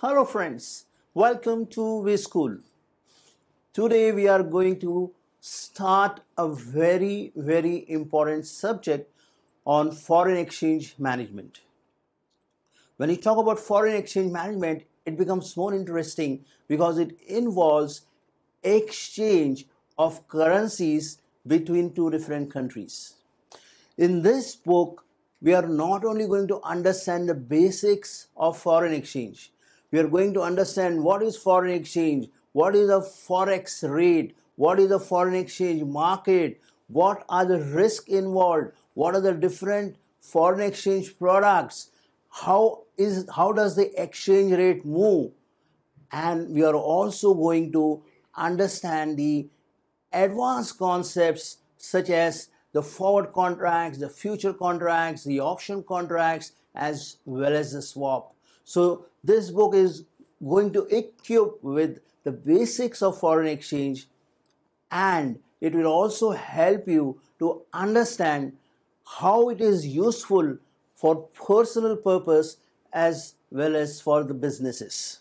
Hello friends, welcome to WeSchool. Today we are going to start a very important subject on foreign exchange management. When we talk about foreign exchange management, it becomes more interesting because it involves exchange of currencies between two different countries. In this book, we are not only going to understand the basics of foreign exchange, we are going to understand what is foreign exchange, what is a forex rate, what is a foreign exchange market, what are the risks involved, what are the different foreign exchange products, how does the exchange rate move, and we are also going to understand the advanced concepts such as the forward contracts, the future contracts, the option contracts, as well as the swap. So this book is going to equip with the basics of foreign exchange, and it will also help you to understand how it is useful for personal purpose as well as for the businesses.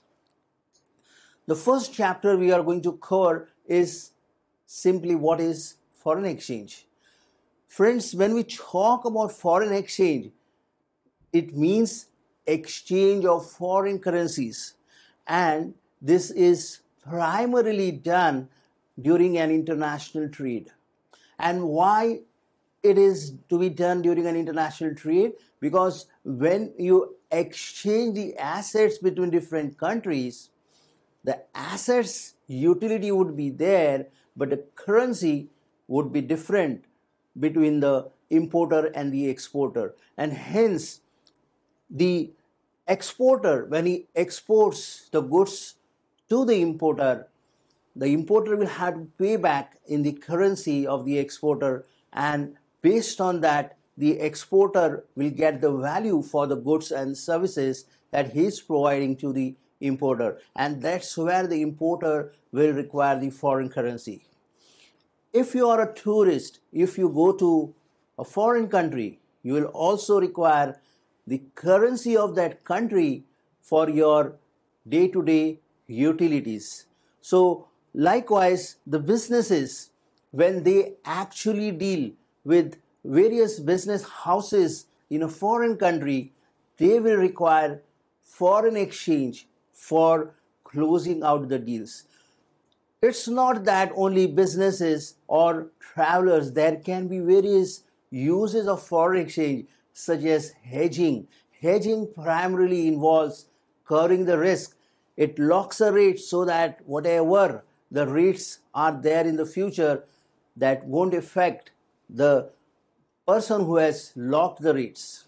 The first chapter we are going to cover is simply what is foreign exchange. Friends, when we talk about foreign exchange, it means exchange of foreign currencies, and this is primarily done during an international trade. And why it is to be done during an international trade? Because when you exchange the assets between different countries, the assets utility would be there, but the currency would be different between the importer and the exporter. And hence, the exporter, when he exports the goods to the importer will have to pay back in the currency of the exporter, and based on that, the exporter will get the value for the goods and services that he is providing to the importer, and that's where the importer will require the foreign currency. If you are a tourist, if you go to a foreign country, you will also require the currency of that country for your day-to-day utilities. So likewise, the businesses, when they actually deal with various business houses in a foreign country, they will require foreign exchange for closing out the deals. It's not that only businesses or travelers, there can be various uses of foreign exchange such as hedging. Hedging primarily involves covering the risk. It locks a rate so that whatever the rates are there in the future, that won't affect the person who has locked the rates.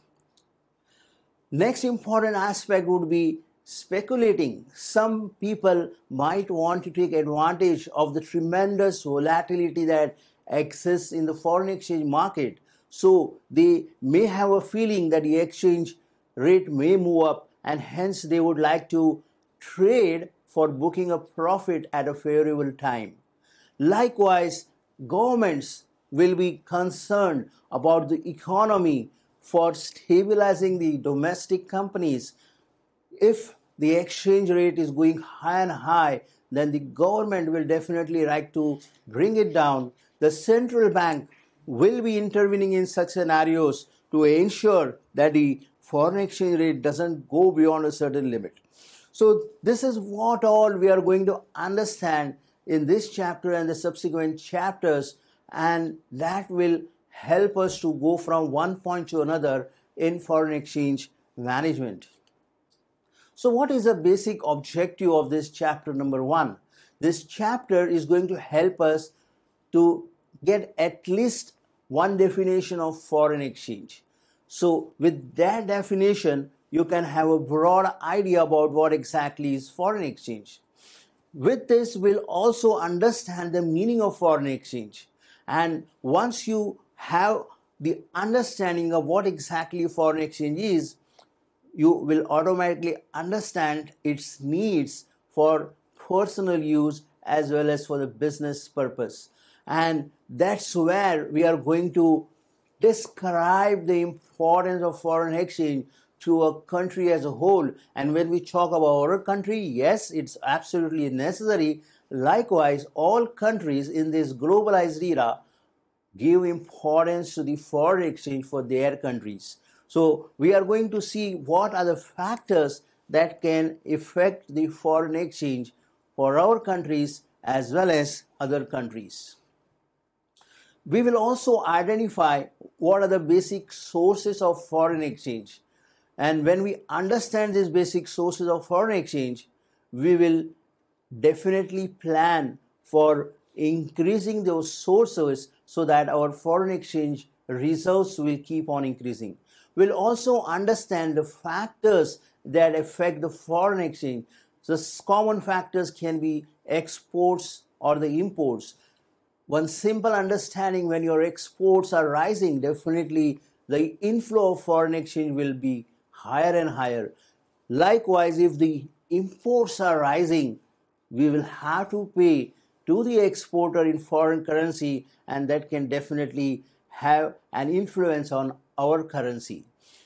Next important aspect would be speculating. Some people might want to take advantage of the tremendous volatility that exists in the foreign exchange market. So they may have a feeling that the exchange rate may move up, and hence they would like to trade for booking a profit at a favorable time. Likewise, governments will be concerned about the economy for stabilizing the domestic companies. If the exchange rate is going high and high, then the government will definitely like to bring it down. The central bank will be intervening in such scenarios to ensure that the foreign exchange rate doesn't go beyond a certain limit. So this is what all we are going to understand in this chapter and the subsequent chapters, and that will help us to go from one point to another in foreign exchange management. So what is the basic objective of this chapter number 1? This chapter is going to help us to get at least one definition of foreign exchange. So with that definition, you can have a broad idea about what exactly is foreign exchange. With this, we'll also understand the meaning of foreign exchange. And once you have the understanding of what exactly foreign exchange is, you will automatically understand its needs for personal use as well as for the business purpose. And that's where we are going to describe the importance of foreign exchange to a country as a whole. And when we talk about our country, yes, it's absolutely necessary. Likewise, all countries in this globalized era give importance to the foreign exchange for their countries. So we are going to see what are the factors that can affect the foreign exchange for our countries as well as other countries. We will also identify what are the basic sources of foreign exchange. And when we understand these basic sources of foreign exchange, we will definitely plan for increasing those sources so that our foreign exchange reserves will keep on increasing. We'll also understand the factors that affect the foreign exchange. The common factors can be exports or the imports. One simple understanding: when your exports are rising, definitely the inflow of foreign exchange will be higher and higher. Likewise, if the imports are rising, we will have to pay to the exporter in foreign currency, and that can definitely have an influence on our currency.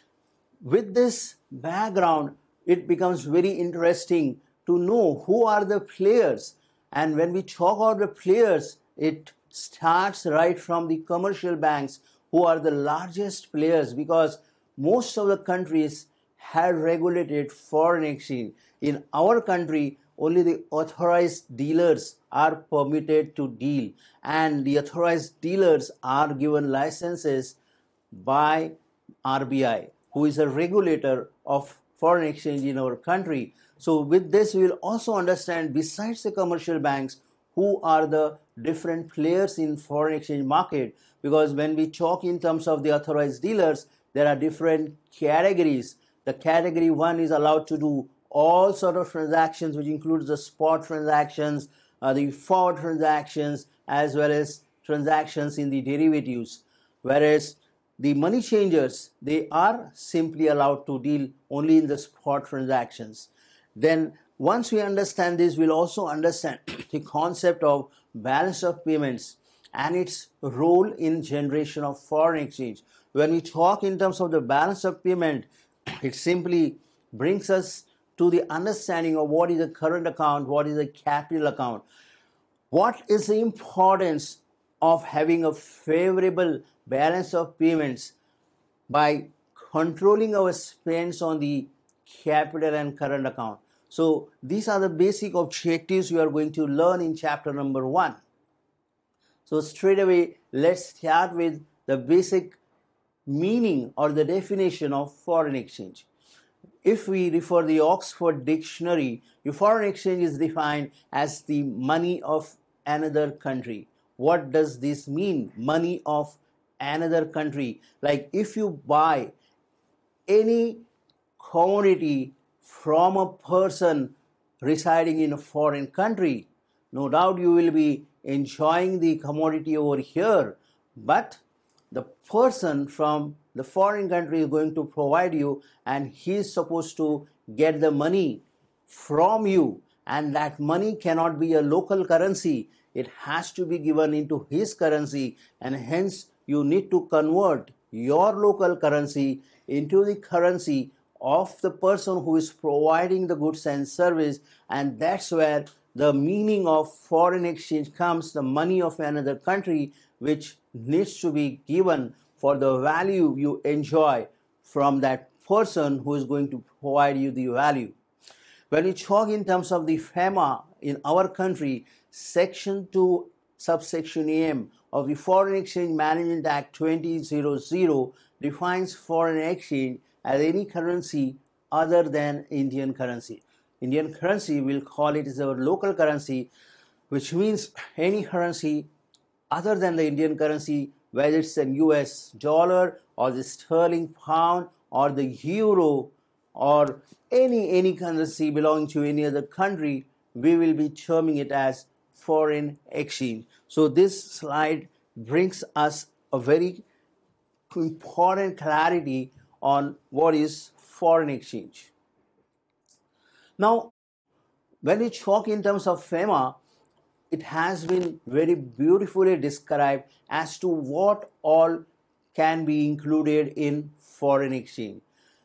With this background, it becomes very interesting to know who are the players. And when we talk about the players, it starts right from the commercial banks, who are the largest players, because most of the countries have regulated foreign exchange. In our country, only the authorized dealers are permitted to deal, and the authorized dealers are given licenses by RBI, who is a regulator of foreign exchange in our country. So with this, we will also understand, besides the commercial banks, who are the different players in foreign exchange market. Because when we talk in terms of the authorized dealers, there are different categories. The category 1 is allowed to do all sort of transactions, which includes the spot transactions, the forward transactions, as well as transactions in the derivatives. Whereas the money changers, they are simply allowed to deal only in the spot transactions. Then once we understand this, we'll also understand the concept of balance of payments and its role in generation of foreign exchange. When we talk in terms of the balance of payment, it simply brings us to the understanding of what is a current account, what is a capital account. What is the importance of having a favorable balance of payments by controlling our spends on the capital and current account? So these are the basic objectives we are going to learn in chapter number 1. So straight away, let's start with the basic meaning or the definition of foreign exchange. If we refer the Oxford Dictionary, the foreign exchange is defined as the money of another country. What does this mean? Money of another country. Like if you buy any commodity from a person residing in a foreign country, no doubt you will be enjoying the commodity over here, but the person from the foreign country is going to provide you, and he is supposed to get the money from you, and that money cannot be a local currency. It has to be given into his currency, and hence you need to convert your local currency into the currency of the person who is providing the goods and service. And that's where the meaning of foreign exchange comes, the money of another country, which needs to be given for the value you enjoy from that person who is going to provide you the value. When we talk in terms of the FEMA in our country, Section 2, subsection AM of the Foreign Exchange Management Act 2000 defines foreign exchange as any currency other than Indian currency. Indian currency, we'll call it as our local currency, which means any currency other than the Indian currency, whether it's the US dollar or the sterling pound or the euro or any currency belonging to any other country, we will be terming it as foreign exchange. So this slide brings us a very important clarity on what is foreign exchange. Now, when we talk in terms of FEMA, it has been very beautifully described as to what all can be included in foreign exchange.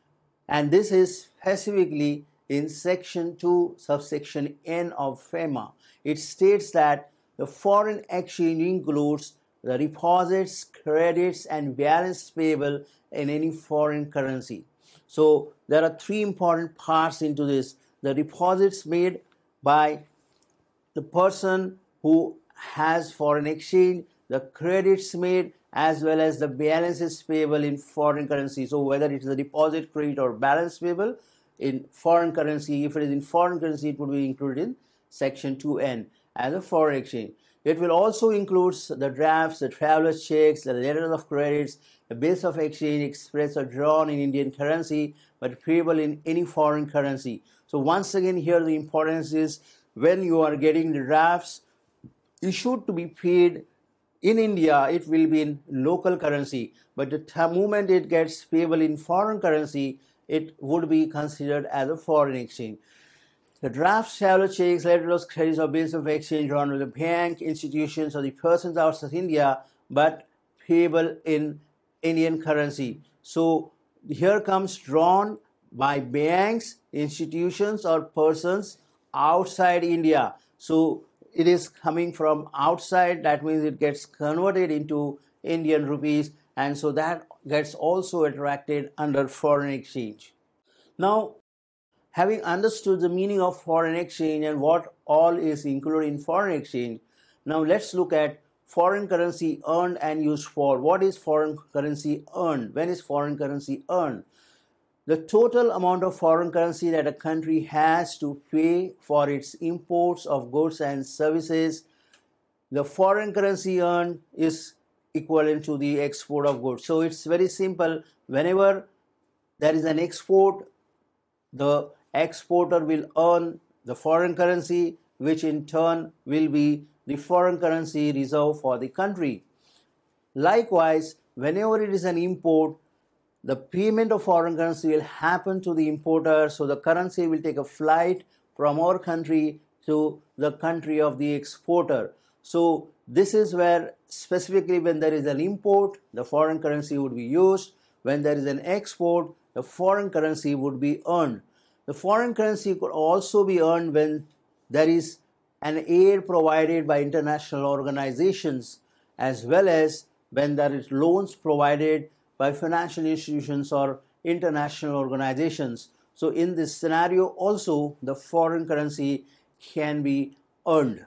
and this is specifically in section 2 subsection N of FEMA. It states that the foreign exchange includes the deposits, credits, and balance payable in any foreign currency. So there are three important parts into this: the deposits made by the person who has foreign exchange, the credits made, as well as the balances payable in foreign currency. So whether it is a deposit, credit, or balance payable in foreign currency, if it is in foreign currency, it would be included in section 2N as a foreign exchange. It will also include the drafts, the traveler's checks, the letters of credits, the bills of exchange expressed or drawn in Indian currency but payable in any foreign currency. So once again, here the importance is when you are getting the drafts issued to be paid in India, it will be in local currency, but the moment it gets payable in foreign currency, it would be considered as a foreign exchange. The drafts, traveler checks, letters of credits, or bills of exchange drawn with the bank, institutions, or the persons outside India, but payable in Indian currency. So here comes drawn by banks, institutions, or persons outside India. So it is coming from outside, that means it gets converted into Indian rupees, and so that gets also attracted under foreign exchange. Now, having understood the meaning of foreign exchange and what all is included in foreign exchange, now let's look at foreign currency earned and used for. What is foreign currency earned? When is foreign currency earned? The total amount of foreign currency that a country has to pay for its imports of goods and services. The foreign currency earned is equivalent to the export of goods. So it's very simple. Whenever there is an export, the exporter will earn the foreign currency, which in turn will be the foreign currency reserve for the country. Likewise, whenever it is an import, the payment of foreign currency will happen to the importer, so the currency will take a flight from our country to the country of the exporter. So this is where specifically when there is an import, the foreign currency would be used. When there is an export, the foreign currency would be earned. The foreign currency could also be earned when there is an aid provided by international organizations, as well as when there is loans provided by financial institutions or international organizations. So in this scenario also, the foreign currency can be earned.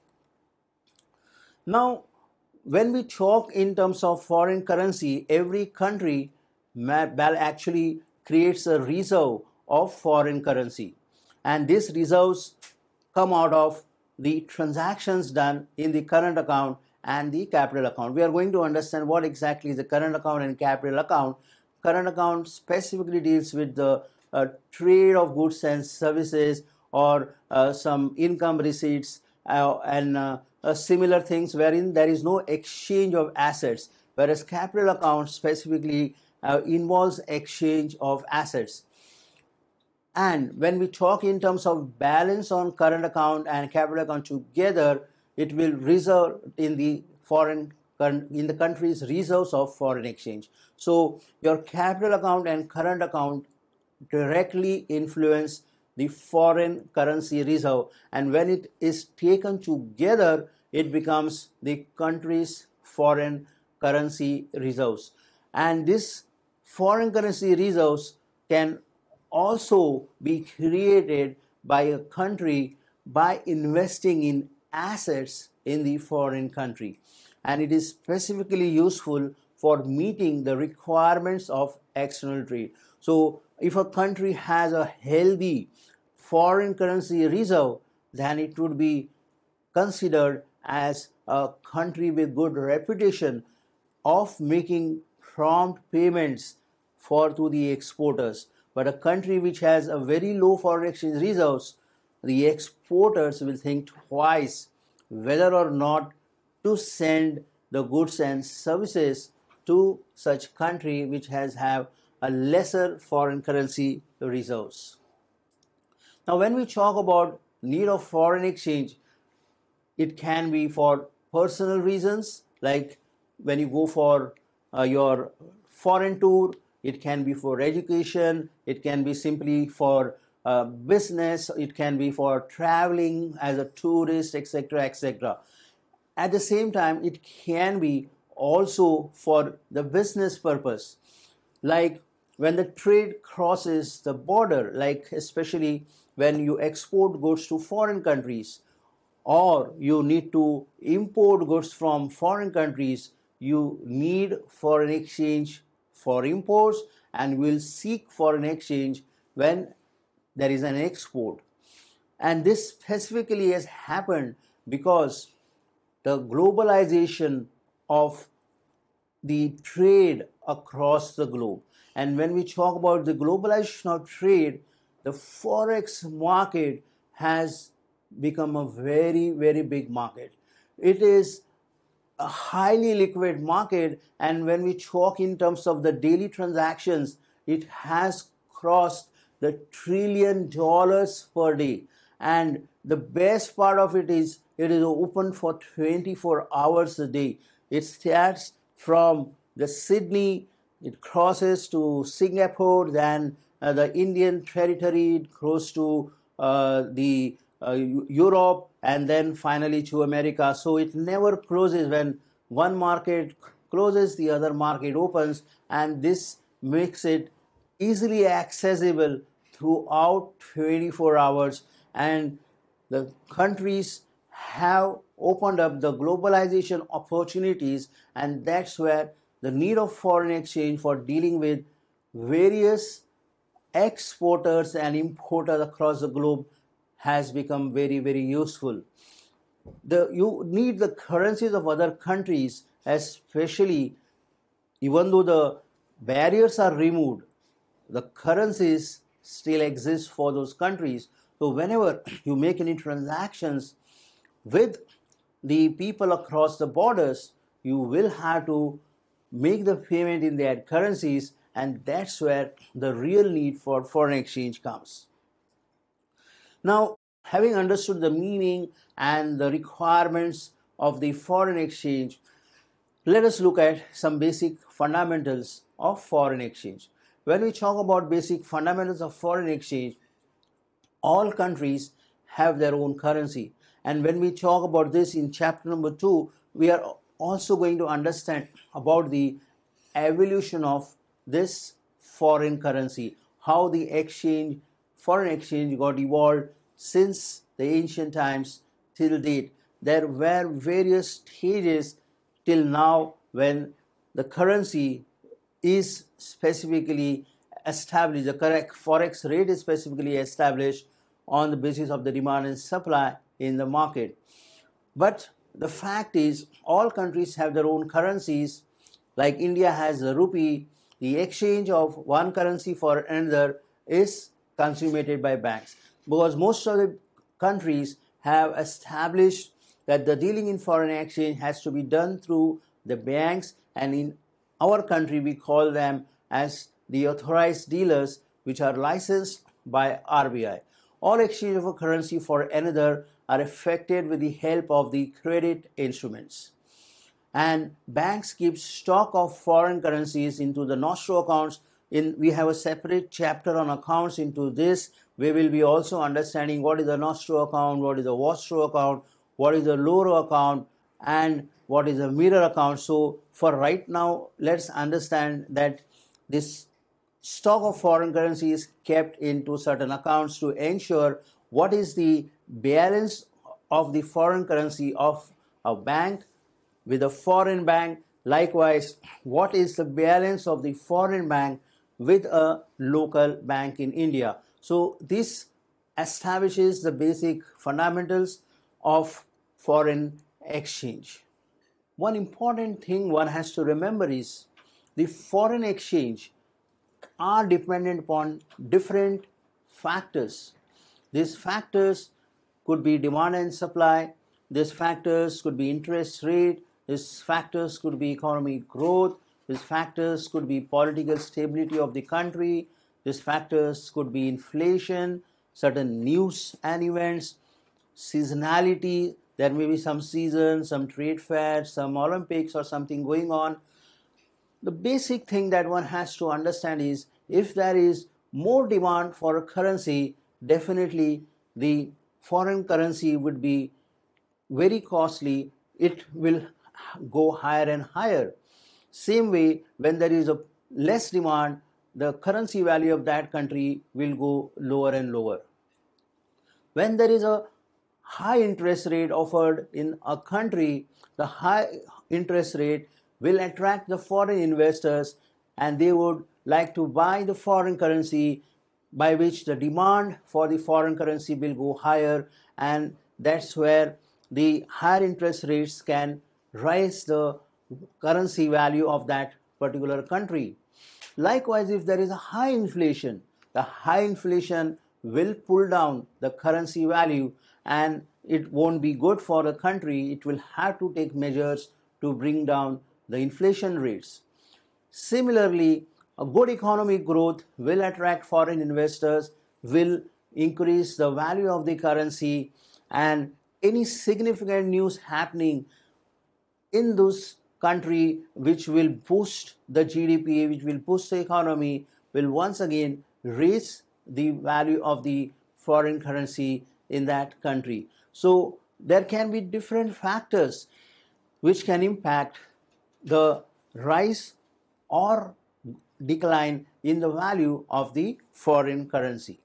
Now, when we talk in terms of foreign currency, every country actually creates a reserve of foreign currency, and these reserves come out of the transactions done in the current account and the capital account. We are going to understand what exactly is the current account and capital account. Current account specifically deals with the trade of goods and services, or some income receipts and similar things wherein there is no exchange of assets, whereas capital account specifically involves exchange of assets. And when we talk in terms of balance on current account and capital account together, it will result in the country's reserves of foreign exchange. So your capital account and current account directly influence the foreign currency reserve, and when it is taken together, it becomes the country's foreign currency reserves. And this foreign currency reserves can also be created by a country by investing in assets in the foreign country, and it is specifically useful for meeting the requirements of external trade. So if a country has a healthy foreign currency reserve, then it would be considered as a country with good reputation of making prompt payments to the exporters. But a country which has a very low foreign exchange reserves, the exporters will think twice whether or not to send the goods and services to such country which have a lesser foreign currency reserves. Now, when we talk about need of foreign exchange, it can be for personal reasons, like when you go for your foreign tour, it can be for education, it can be simply for business, it can be for traveling as a tourist, etc., etc. At the same time, it can be also for the business purpose, like when the trade crosses the border, like especially when you export goods to foreign countries, or you need to import goods from foreign countries, you need foreign exchange for imports and will seek foreign exchange when there is an export. And this specifically has happened because the globalization of the trade across the globe. And when we talk about the globalization of trade, the forex market has become a very, very big market. It is a highly liquid market, and when we talk in terms of the daily transactions, it has crossed the $1 trillion per day. And the best part of it is open for 24 hours a day. It starts from the Sydney, it crosses to Singapore, then the Indian territory, it goes to the Europe, and then finally to America. So it never closes. When one market closes, the other market opens, and this makes it easily accessible throughout 24 hours. And the countries have opened up the globalization opportunities, and that's where the need of foreign exchange for dealing with various exporters and importers across the globe has become very, very useful. You need the currencies of other countries, especially even though the barriers are removed, the currencies still exist for those countries. So whenever you make any transactions with the people across the borders, you will have to make the payment in their currencies, and that's where the real need for foreign exchange comes. Now, having understood the meaning and the requirements of the foreign exchange, let us look at some basic fundamentals of foreign exchange. When we talk about basic fundamentals of foreign exchange, all countries have their own currency. And when we talk about this in chapter number 2, we are also going to understand about the evolution of this foreign currency, how the foreign exchange got evolved since the ancient times till date. There were various stages till now when the currency is specifically established, the correct forex rate is specifically established on the basis of the demand and supply in the market. But the fact is, all countries have their own currencies. Like India has the rupee, the exchange of one currency for another is consummated by banks, because most of the countries have established that the dealing in foreign exchange has to be done through the banks, and in our country we call them as the authorized dealers, which are licensed by RBI. All exchange of a currency for another are effected with the help of the credit instruments. And banks keep stock of foreign currencies into the nostro accounts. We have a separate chapter on accounts into this. We will be also understanding what is the nostro account, what is the vostro account, what is the loro account, and what is a mirror account. So for right now, let's understand that this stock of foreign currency is kept into certain accounts to ensure what is the balance of the foreign currency of a bank with a foreign bank. Likewise, what is the balance of the foreign bank with a local bank in India. So this establishes the basic fundamentals of foreign exchange. One important thing one has to remember is the foreign exchange are dependent upon different factors. These factors could be demand and supply, these factors could be interest rate, these factors could be economic growth, these factors could be political stability of the country, these factors could be inflation, certain news and events, seasonality, there may be some season, some trade fairs, some Olympics or something going on. The basic thing that one has to understand is if there is more demand for a currency, definitely the foreign currency would be very costly. It will go higher and higher. Same way, when there is a less demand, the currency value of that country will go lower and lower. When there is a high interest rate offered in a country, the high interest rate will attract the foreign investors and they would like to buy the foreign currency, by which the demand for the foreign currency will go higher, and that's where the higher interest rates can raise the currency value of that particular country. Likewise, if there is a high inflation, the high inflation will pull down the currency value and it won't be good for the country. It will have to take measures to bring down the inflation rates. Similarly, a good economic growth will attract foreign investors, will increase the value of the currency, and any significant news happening in those country which will boost the GDP, which will boost the economy, will once again raise the value of the foreign currency in that country. So there can be different factors which can impact the rise or decline in the value of the foreign currency.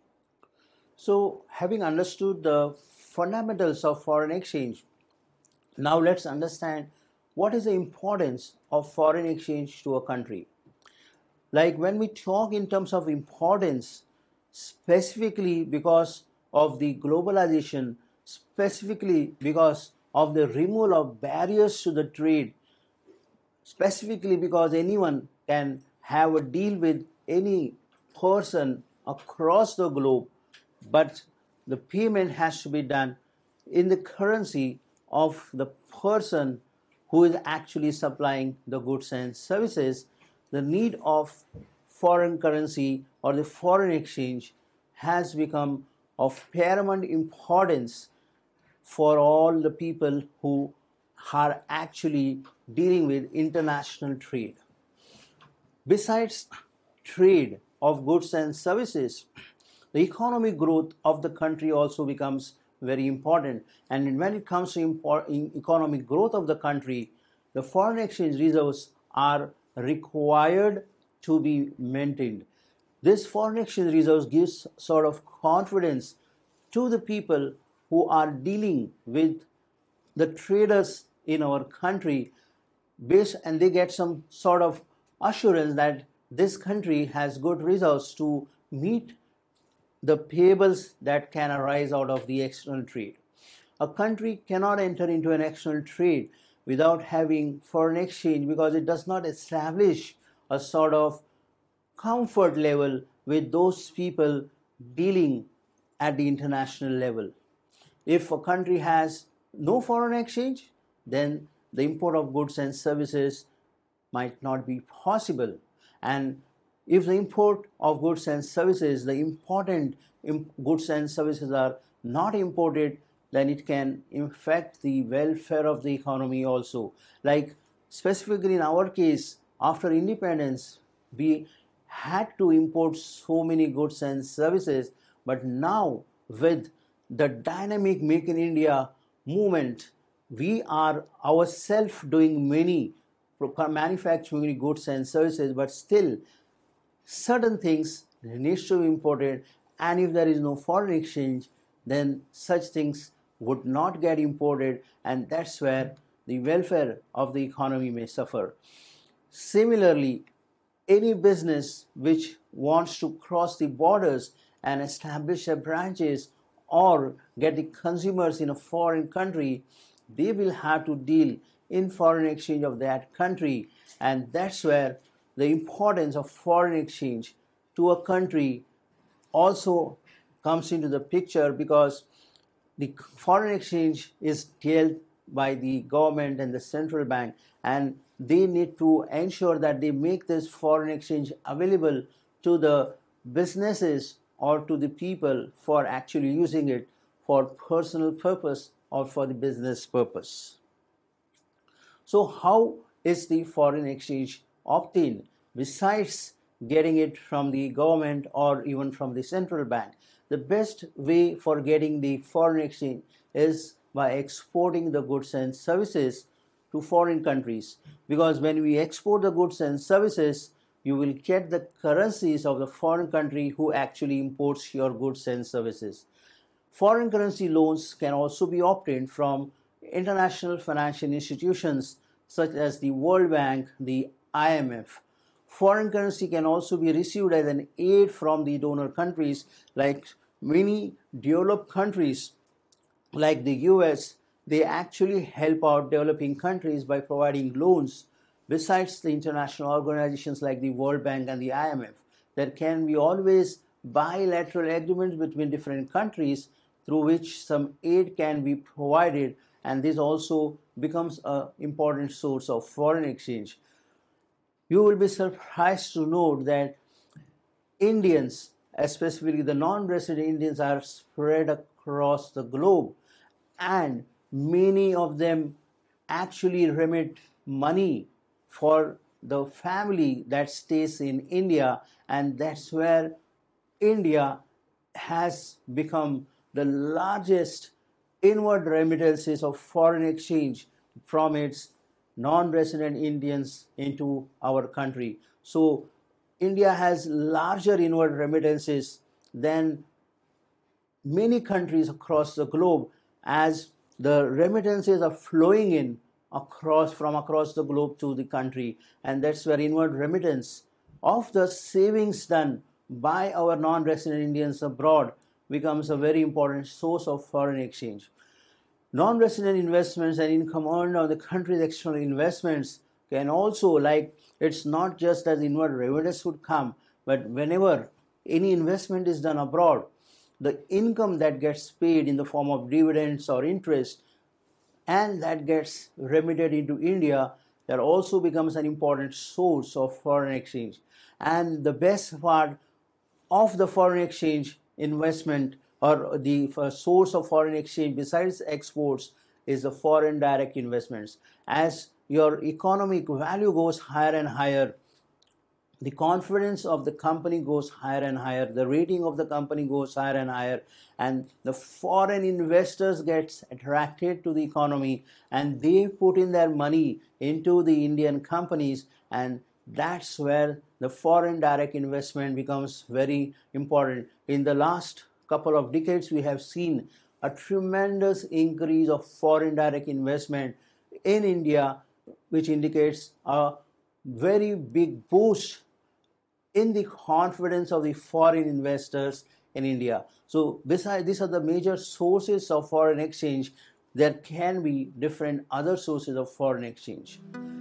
So having understood the fundamentals of foreign exchange, now let's understand what is the importance of foreign exchange to a country. Like when we talk in terms of importance, specifically because of the globalization, specifically because of the removal of barriers to the trade, specifically because anyone can have a deal with any person across the globe, but the payment has to be done in the currency of the person who is actually supplying the goods and services. The need of foreign currency or the foreign exchange has become of paramount importance for all the people who are actually dealing with international trade. Besides trade of goods and services, the economic growth of the country also becomes very important. And when it comes to economic growth of the country, the foreign exchange reserves are required to be maintained. This foreign exchange reserves gives sort of confidence to the people who are dealing with the traders in our country, and they get some sort of assurance that this country has good reserves to meet the payables that can arise out of the external trade. A country cannot enter into an external trade without having foreign exchange because it does not establish a sort of comfort level with those people dealing at the international level. If a country has no foreign exchange, then the import of goods and services might not be possible. And if the import of goods and services, the important goods and services are not imported, then it can affect the welfare of the economy also. Like specifically in our case, after independence, we had to import so many goods and services, but now with the dynamic Make in India movement, we are ourselves doing many manufacturing goods and services, but still certain things needs to be imported, and if there is no foreign exchange, then such things would not get imported, and that's where the welfare of the economy may suffer. Similarly, any business which wants to cross the borders and establish their branches or get the consumers in a foreign country, they will have to deal in foreign exchange of that country, and that's where the importance of foreign exchange to a country also comes into the picture, because the foreign exchange is dealt by the government and the central bank, and they need to ensure that they make this foreign exchange available to the businesses or to the people for actually using it for personal purpose or for the business purpose. So how is the foreign exchange obtain besides getting it from the government or even from the central bank? The best way for getting the foreign exchange is by exporting the goods and services to foreign countries, because when we export the goods and services, you will get the currencies of the foreign country who actually imports your goods and services. Foreign currency loans can also be obtained from international financial institutions such as the World Bank, the IMF. Foreign currency can also be received as an aid from the donor countries, like many developed countries like the US. They actually help out developing countries by providing loans. Besides the international organizations like the World Bank and the IMF, there can be always bilateral agreements between different countries through which some aid can be provided, and this also becomes an important source of foreign exchange. You will be surprised to note that Indians, especially the non-resident Indians, are spread across the globe, and many of them actually remit money for the family that stays in India, and that's where India has become the largest inward remittances of foreign exchange from its non-resident Indians into our country. So India has larger inward remittances than many countries across the globe, as the remittances are flowing in from across the globe to the country, and that's where inward remittance of the savings done by our non-resident Indians abroad becomes a very important source of foreign exchange. Non-resident investments and income earned on the country's external investments can also, like, it's not just as inward remittance would come, but whenever any investment is done abroad, the income that gets paid in the form of dividends or interest and that gets remitted into India, that also becomes an important source of foreign exchange. And the best part of the foreign exchange investment, or the source of foreign exchange besides exports, is the foreign direct investments. As your economic value goes higher and higher, the confidence of the company goes higher and higher, the rating of the company goes higher and higher, and the foreign investors gets attracted to the economy, and they put in their money into the Indian companies, and that's where the foreign direct investment becomes very important. In the last couple of decades, we have seen a tremendous increase of foreign direct investment in India, which indicates a very big boost in the confidence of the foreign investors in India. So besides, these are the major sources of foreign exchange. There can be different other sources of foreign exchange.